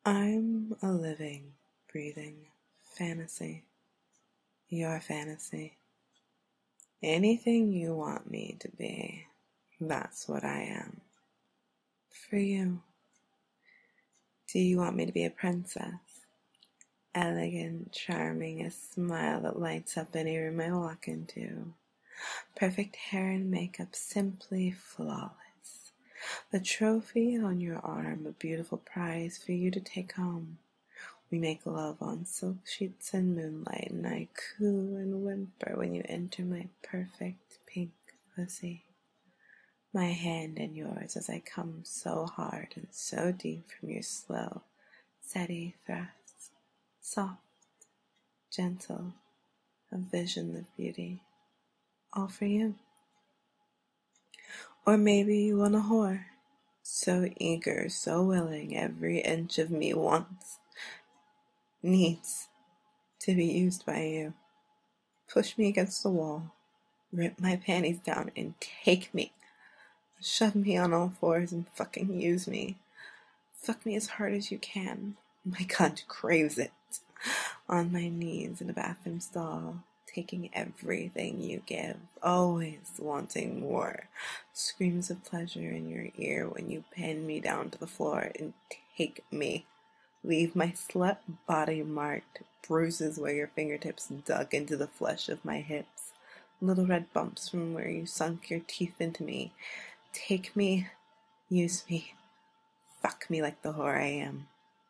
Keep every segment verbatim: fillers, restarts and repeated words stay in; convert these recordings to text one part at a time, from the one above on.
I'm a living, breathing fantasy. Your fantasy. Anything you want me to be, that's what I am. For you. Do you want me to be a princess? Elegant, charming, a smile that lights up any room I walk into. Perfect hair and makeup, simply flawless. The trophy on your arm, a beautiful prize for you to take home. We make love on silk sheets and moonlight, and I coo and whimper when you enter my perfect pink pussy. My hand in yours as I come so hard and so deep from your slow, steady thrusts. Soft, gentle, a vision of beauty, all for you. Or maybe you want a whore, so eager, so willing, every inch of me wants, needs to be used by you. Push me against the wall, rip my panties down and take me. Shove me on all fours and fucking use me. Fuck me as hard as you can. My cunt craves it. On my knees in a bathroom stall, taking everything you give, always wanting more. Screams of pleasure in your ear when you pin me down to the floor and take me. Leave my slut body marked, bruises where your fingertips dug into the flesh of my hips, little red bumps from where you sunk your teeth into me. Take me, use me, fuck me like the whore I am.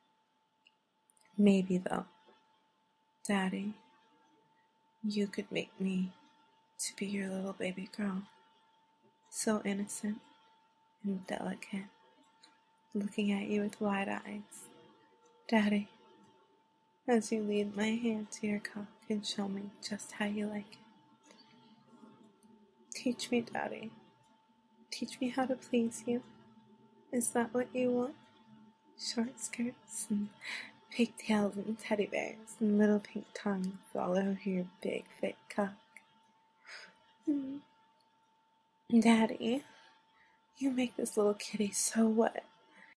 Maybe though, Daddy, you could make me to be your little baby girl, so innocent and delicate, looking at you with wide eyes. Daddy, as you lead my hand to your cock and show me just how you like it. Teach me, Daddy. Teach me how to please you. Is that what you want? Short skirts and pigtails and teddy bears and little pink tongues all over your big, thick cock. Mm. Daddy, you make this little kitty so wet.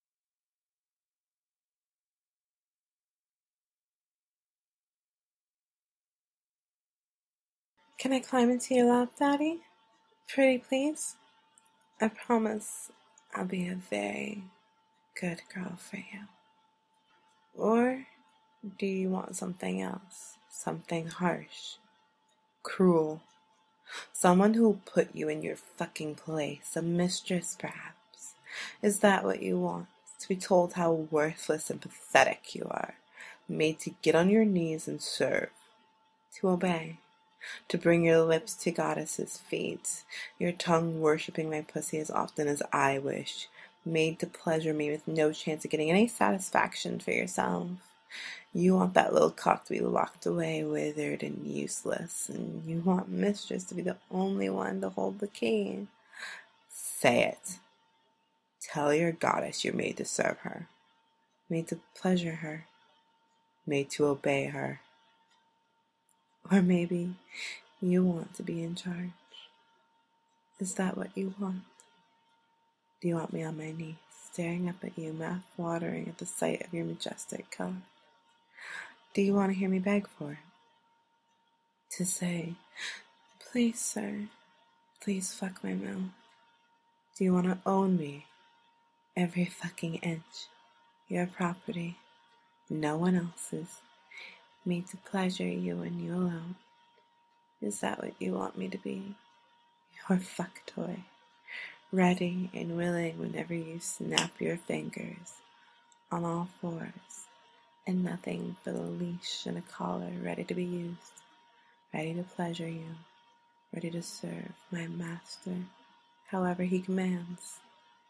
Can I climb into your lap, Daddy? Pretty please? I promise I'll be a very good girl for you. Or do you want something else? Something harsh, cruel? Someone who'll put you in your fucking place, a mistress perhaps? Is that what you want? To be told how worthless and pathetic you are, made to get on your knees and serve, to obey, to bring your lips to goddesses' feet, your tongue worshipping my pussy as often as I wish, made to pleasure me with no chance of getting any satisfaction for yourself. You want that little cock to be locked away, withered and useless, and you want mistress to be the only one to hold the key. Say it. Tell your goddess you're made to serve her, made to pleasure her, made to obey her. Or maybe you want to be in charge. Is that what you want? Do you want me on my knees, staring up at you, mouth watering at the sight of your majestic cock? Do you want to hear me beg for it? To say, please, sir, please fuck my mouth? Do you want to own me? Every fucking inch. Your property. No one else's. Made to pleasure you and you alone. Is that what you want me to be? Your fuck toy. Ready and willing whenever you snap your fingers. On all fours. And nothing but a leash and a collar ready to be used. Ready to pleasure you. Ready to serve my master however he commands.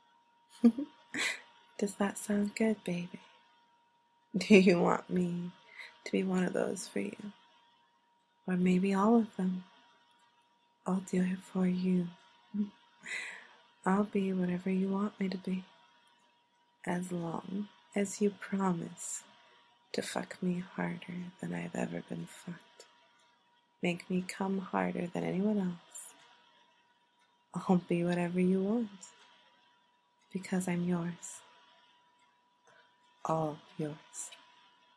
Does that sound good, baby? Do you want me to be one of those for you? Or maybe all of them? I'll do it for you. I'll be whatever you want me to be. As long as you promise to fuck me harder than I've ever been fucked. Make me come harder than anyone else. I'll be whatever you want. Because I'm yours. all yours.